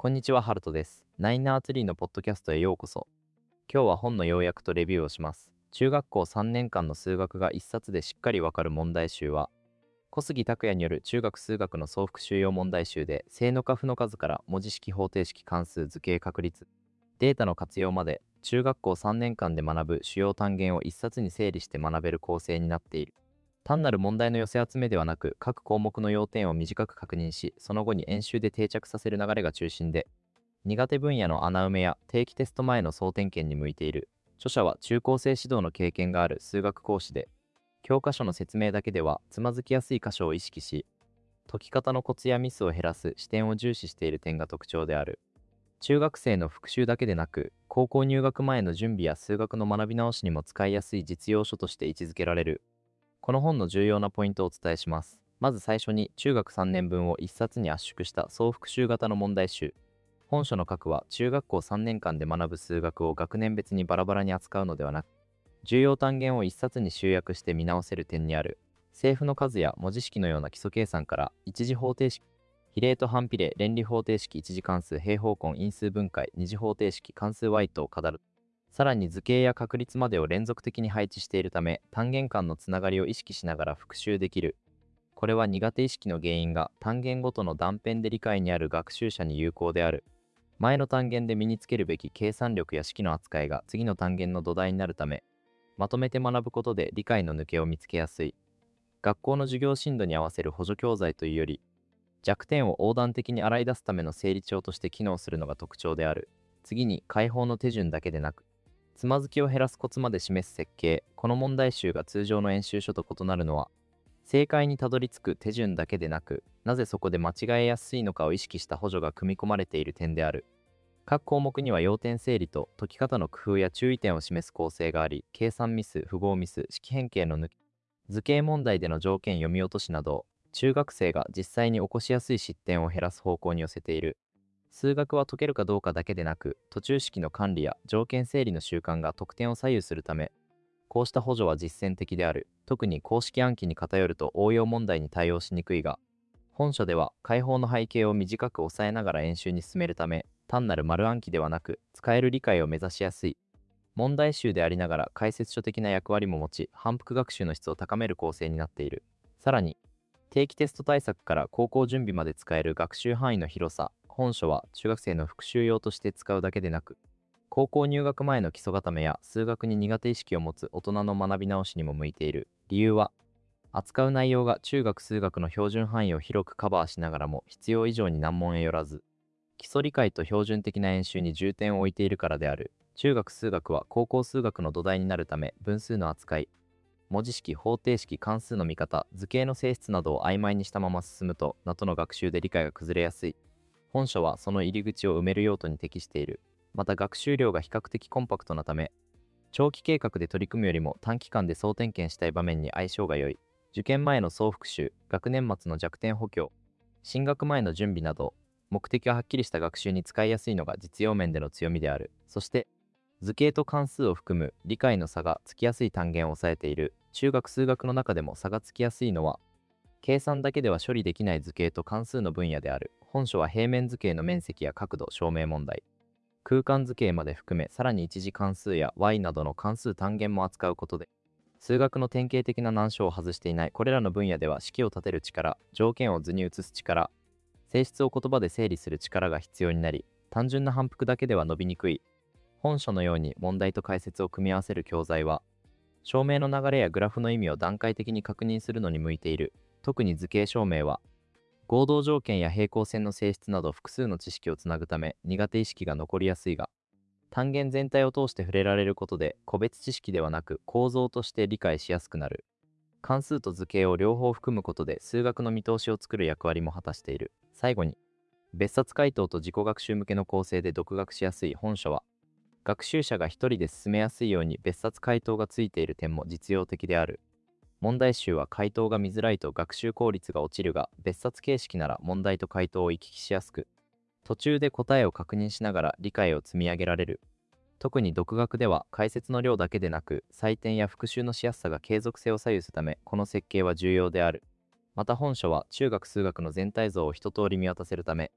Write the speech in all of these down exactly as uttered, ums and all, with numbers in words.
こんにちは、ハルトです。ナインナーツリーのポッドキャストへようこそ。今日は本の要約とレビューをします。中学校さんねんかんの数学が一冊でしっかりわかる問題集は、小杉拓也による中学数学の総復習用問題集で、正のか負の数から文字式方程式関数図形確率、データの活用まで、中学校さんねんかんで学ぶ主要単元を一冊に整理して学べる構成になっている。単なる問題の寄せ集めではなく、各項目の要点を短く確認し、その後に演習で定着させる流れが中心で、苦手分野の穴埋めや定期テスト前の総点検に向いている。著者は中高生指導の経験がある数学講師で、教科書の説明だけではつまずきやすい箇所を意識し、解き方のコツやミスを減らす視点を重視している点が特徴である。中学生の復習だけでなく、高校入学前の準備や数学の学び直しにも使いやすい実用書として位置づけられる。この本の重要なポイントをお伝えします。まず最初に、中学さんねんぶんを一冊に圧縮した総復習型の問題集。本書の核は中学校さんねんかんで学ぶ数学を学年別にバラバラに扱うのではなく、重要単元を一冊に集約して見直せる点にある。正負の数や文字式のような基礎計算から一次方程式、比例と反比例、連理方程式、一次関数、平方根、因数分解、二次方程式、関数 y と語る。さらに図形や確率までを連続的に配置しているため、単元間のつながりを意識しながら復習できる。これは苦手意識の原因が単元ごとの断片で理解にある学習者に有効である。前の単元で身につけるべき計算力や式の扱いが次の単元の土台になるため、まとめて学ぶことで理解の抜けを見つけやすい。学校の授業進度に合わせる補助教材というより、弱点を横断的に洗い出すための整理帳として機能するのが特徴である。次に、解法の手順だけでなく、つまずきを減らすコツまで示す設計。この問題集が通常の演習書と異なるのは、正解にたどり着く手順だけでなく、なぜそこで間違えやすいのかを意識した補助が組み込まれている点である。各項目には要点整理と解き方の工夫や注意点を示す構成があり、計算ミス、符号ミス、式変形の抜き、図形問題での条件読み落としなど、中学生が実際に起こしやすい失点を減らす方向に寄せている。数学は解けるかどうかだけでなく、途中式の管理や条件整理の習慣が得点を左右するため、こうした補助は実践的である。特に公式暗記に偏ると応用問題に対応しにくいが、本書では解法の背景を短く抑えながら演習に進めるため、単なる丸暗記ではなく、使える理解を目指しやすい。問題集でありながら解説書的な役割も持ち、反復学習の質を高める構成になっている。さらに、定期テスト対策から高校準備まで使える学習範囲の広さ。本書は中学生の復習用として使うだけでなく、高校入学前の基礎固めや数学に苦手意識を持つ大人の学び直しにも向いている。理由は、扱う内容が中学数学の標準範囲を広くカバーしながらも必要以上に難問へよらず、基礎理解と標準的な演習に重点を置いているからである。中学数学は高校数学の土台になるため、分数の扱い、文字式、方程式、関数の見方、図形の性質などを曖昧にしたまま進むと、後の学習で理解が崩れやすい。本書はその入り口を埋める用途に適している。また学習量が比較的コンパクトなため、長期計画で取り組むよりも短期間で総点検したい場面に相性が良い。受験前の総復習、学年末の弱点補強、進学前の準備など、目的がはっきりした学習に使いやすいのが実用面での強みである。そして、図形と関数を含む理解の差がつきやすい単元を抑えている。中学数学の中でも差がつきやすいのは、計算だけでは処理できない図形と関数の分野である。本書は平面図形の面積や角度、証明問題、空間図形まで含め、さらに一次関数や y などの関数単元も扱うことで、数学の典型的な難所を外していない。これらの分野では式を立てる力、条件を図に移す力、性質を言葉で整理する力が必要になり、単純な反復だけでは伸びにくい。本書のように問題と解説を組み合わせる教材は、証明の流れやグラフの意味を段階的に確認するのに向いている。特に図形証明は、合同条件や平行線の性質など複数の知識をつなぐため苦手意識が残りやすいが、単元全体を通して触れられることで個別知識ではなく構造として理解しやすくなる。関数と図形を両方含むことで数学の見通しを作る役割も果たしている。最後に、別冊回答と自己学習向けの構成で独学しやすい。本書は、学習者が一人で進めやすいように別冊回答がついている点も実用的である。問題集は回答が見づらいと学習効率が落ちるが、別冊形式なら問題と回答を行き来しやすく、途中で答えを確認しながら理解を積み上げられる。特に独学では解説の量だけでなく、採点や復習のしやすさが継続性を左右するため、この設計は重要である。また本書は中学数学の全体像を一通り見渡せるため、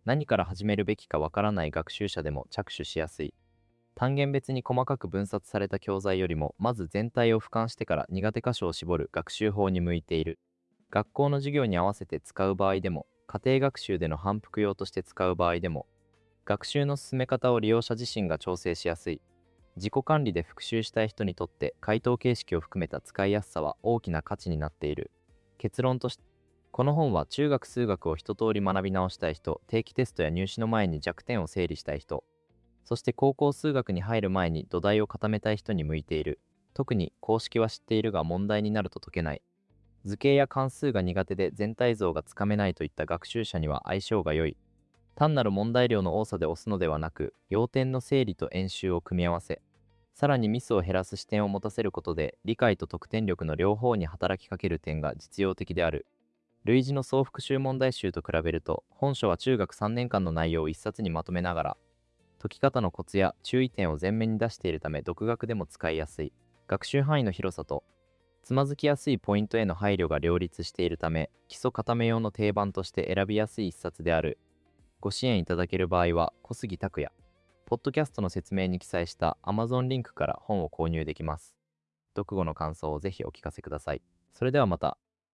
何から始めるべきかわからない学習者でも着手しやすい。単元別に細かく分冊された教材よりも、まず全体を俯瞰してから苦手箇所を絞る学習法に向いている。学校の授業に合わせて使う場合でも、家庭学習での反復用として使う場合でも、学習の進め方を利用者自身が調整しやすい。自己管理で復習したい人にとって回答形式を含めた使いやすさは大きな価値になっている。結論として、この本は中学数学を一通り学び直したい人、定期テストや入試の前に弱点を整理したい人、そして高校数学に入る前に土台を固めたい人に向いている。特に公式は知っているが問題になると解けない、図形や関数が苦手で全体像がつかめないといった学習者には相性が良い。単なる問題量の多さで押すのではなく、要点の整理と演習を組み合わせ、さらにミスを減らす視点を持たせることで、理解と得点力の両方に働きかける点が実用的である。類似の総復習問題集と比べると、本書は中学さんねんかんの内容を一冊にまとめながら、解き方のコツや注意点を前面に出しているため、独学でも使いやすい。学習範囲の広さと、つまずきやすいポイントへの配慮が両立しているため、基礎固め用の定番として選びやすい一冊である。ご支援いただける場合は、小杉拓也、ポッドキャストの説明に記載した Amazon リンクから本を購入できます。読後の感想をぜひお聞かせください。それではまた。